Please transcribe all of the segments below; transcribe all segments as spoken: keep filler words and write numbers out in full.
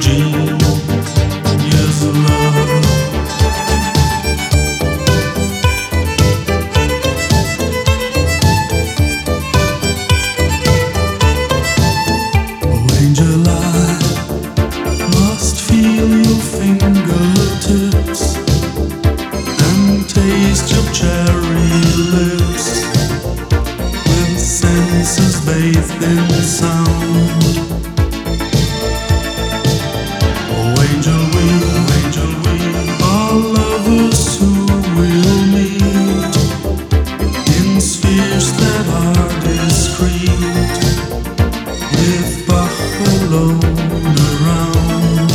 Ingenious love. Oh, angel, I must feel your fingertips and taste your cherry lips, with senses bathed in sound. Oh, angel, we, angel, we are lovers who will meet in spheres that are discreet, with Bach alone around.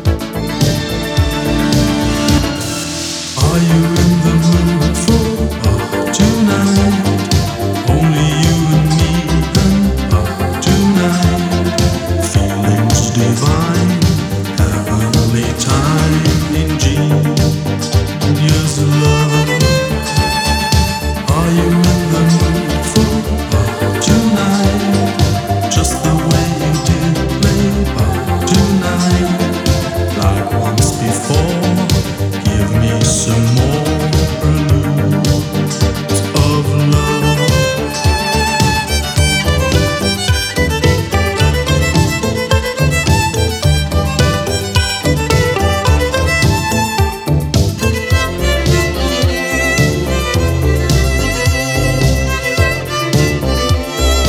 Are you in the mood for Bach tonight? Only you and me and Bach tonight. Feelings divine, heavenly time, ingenious love. Are you in the mood for Bach tonight? Just the way you did play Bach tonight, like once before. Give me some more preludes of love.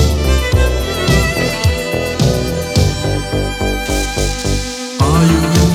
Are you in